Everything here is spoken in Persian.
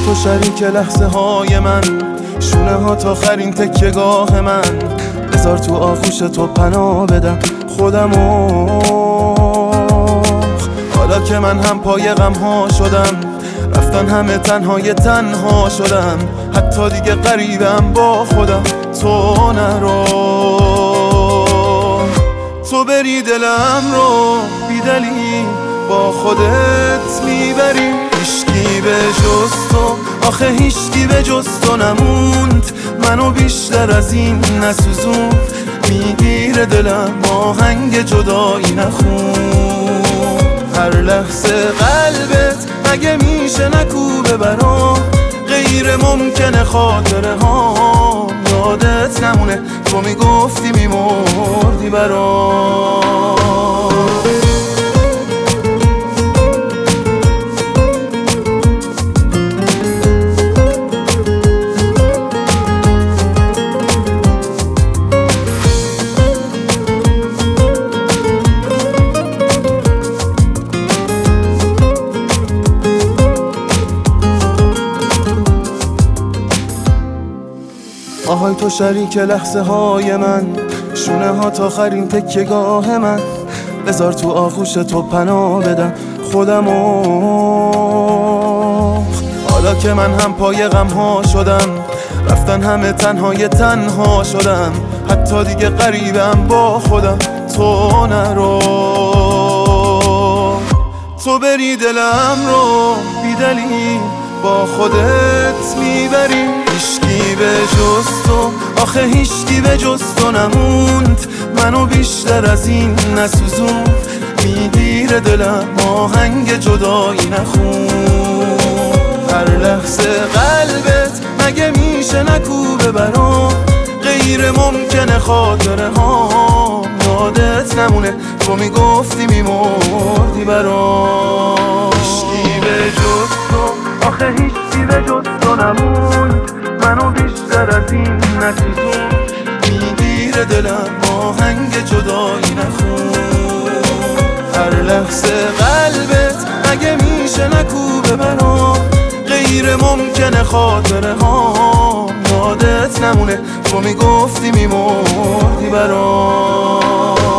تو شریک لحظه های من، شونه ها تا آخرین تکیه‌گاه من. بذار تو آغوش تو پناه بدم خودمو، حالا که من هم پای غم ها شدم، رفتن همه تنها شدم. حتی دیگه غریبم با خودم، تو نرو، تو بری دلم رو بی دلیل با خودت میبری. هیچکی به جز تو، آخه هیچکی به جز تو نموند، منو بیشتر از این نسوزون. میگیره دلم آهنگ جدایی نخون، هر لحظه قلبت مگه میشه نکوبه برام. غیر ممکنه خاطره ها یادت نمونه، تو میگفتی میمردی برام. آهای تو شریک لحظه های من، شونه ها تا آخرین تکیه‌گاه من. بذار تو آغوش تو پناه بدم خودمو، حالا که من هم پای غم ها شدم، رفتن همه تنها شدم. حتی دیگه غریبم با خودم، تو نرو، تو بری دلم رو بی دلیل با خودت میبری. هیچکی به جز تو، آخه هیچکی به جز تو نموند، منو بیشتر از این نسوزون. میگیره دلم آهنگ جدایی نخون، هر لحظه قلبت مگه میشه نکوبه برام. غیر ممکنه خاطره ها یادت نمونه، تو میگفتی میمردی برام. هیچکی به جز تو، آخه هیچکی به جز تو نموند، منو بیشتر از این نسوزون. میگیره دلم آهنگ جدایی نخون، هر لحظه قلبت مگه میشه نکوبه برام. غیر ممکنه خاطره ها یادت نمونه، تو میگفتی میمردی برام.